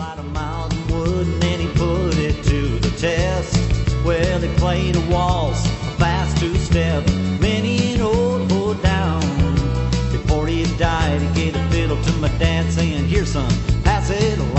out of mountain wood and then he put it to the test. Well, he played a waltz, a fast two-step, many an old hood down. Before he died, he gave the fiddle to my dad saying, "Here, son, pass it along."